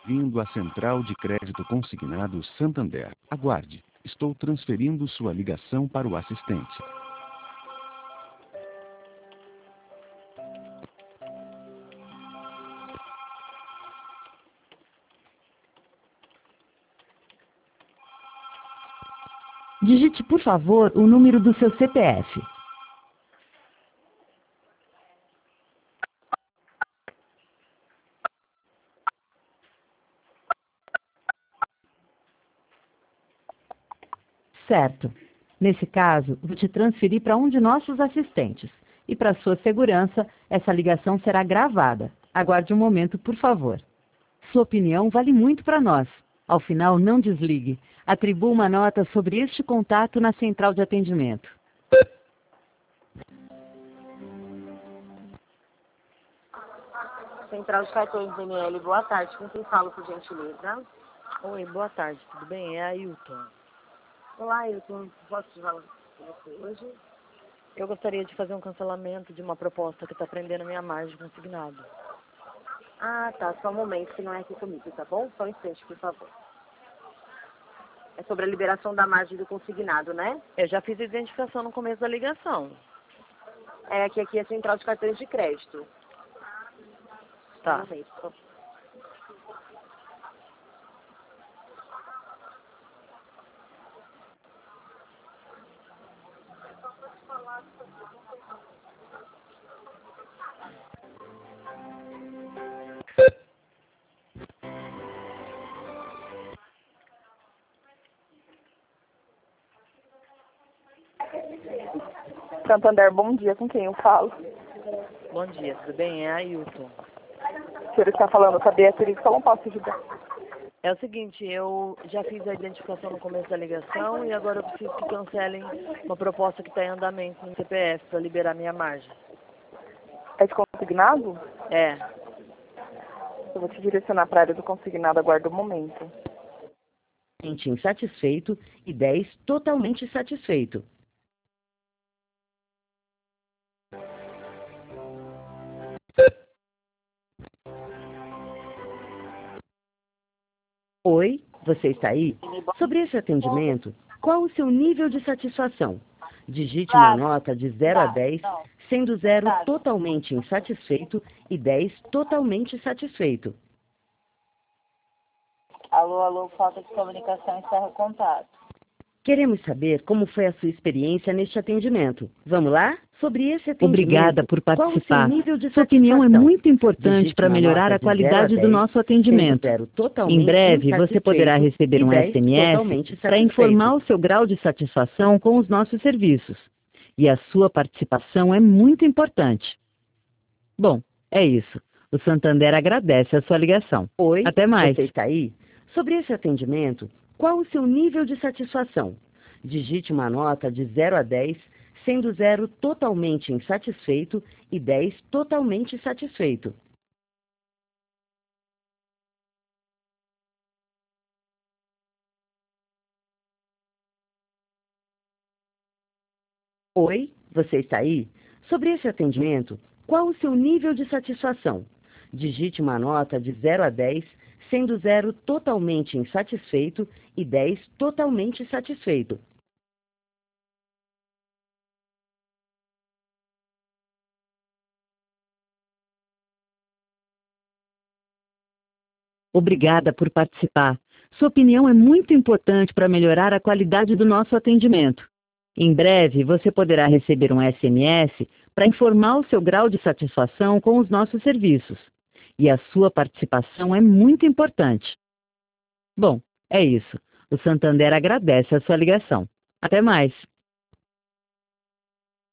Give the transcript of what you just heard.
Bem-vindo à Central de Crédito Consignado Santander. Aguarde. Estou transferindo sua ligação para o assistente. Digite, por favor, o número do seu CPF. Certo. Nesse caso, vou te transferir para um de nossos assistentes. E para sua segurança, essa ligação será gravada. Aguarde um momento, por favor. Sua opinião vale muito para nós. Ao final, não desligue. Atribua uma nota sobre este contato na central de atendimento. Central de Cartões ML, boa tarde. Com quem falo, por gentileza? Oi, boa tarde, tudo bem? É Ailton. Olá, Ailton. Posso te falar com você hoje? Eu gostaria de fazer um cancelamento de uma proposta que está prendendo minha margem consignado. Ah, tá. Só um momento, que não é aqui comigo, tá bom? Só um instante, por favor. É sobre a liberação da margem do consignado, né? Eu já fiz a identificação no começo da ligação. É aqui é a Central de Cartões de Crédito. Tá. Um momento, por favor. Santander, bom dia, com quem eu falo? Bom dia, tudo bem? É Ailton. O senhor está falando com a Beatriz, que eu não posso ajudar. É o seguinte, eu já fiz a identificação no começo da ligação e agora eu preciso que cancelem uma proposta que está em andamento no CPF para liberar minha margem. É de consignado? É. Eu vou te direcionar para a área do consignado, aguarda um momento. Insatisfeito e 10 totalmente satisfeito. Oi, você está aí? Sobre esse atendimento, qual o seu nível de satisfação? Digite uma nota de 0 a 10, sendo 0 totalmente insatisfeito e 10 totalmente satisfeito. Alô, alô, falta de comunicação, encerra o contato. Queremos saber como foi a sua experiência neste atendimento. Vamos lá? Sobre esse atendimento, Obrigada por qual o seu participar. nível de Sua opinião é satisfação? muito importante Digite para uma melhorar nota a de 0 a qualidade do 10, nosso sendo atendimento. 0 totalmente Em breve, você poderá insatisfeito receber e um 10 SMS totalmente para satisfeito. informar o seu grau de satisfação com os nossos serviços. E a sua participação é muito importante. Bom, é isso. O Santander agradece a sua ligação. Oi, Até mais. você está aí? Sobre esse atendimento, qual o seu nível de satisfação? Digite uma nota de 0 a 10, sendo 0 totalmente insatisfeito e 10 totalmente satisfeito. Oi, você está aí? Sobre esse atendimento, qual o seu nível de satisfação? Digite uma nota de 0 a 10, sendo 0 totalmente insatisfeito e 10 totalmente satisfeito. Obrigada por participar. Sua opinião é muito importante para melhorar a qualidade do nosso atendimento. Em breve, você poderá receber um SMS para informar o seu grau de satisfação com os nossos serviços. E a sua participação é muito importante. Bom, é isso. O Santander agradece a sua ligação. Até mais.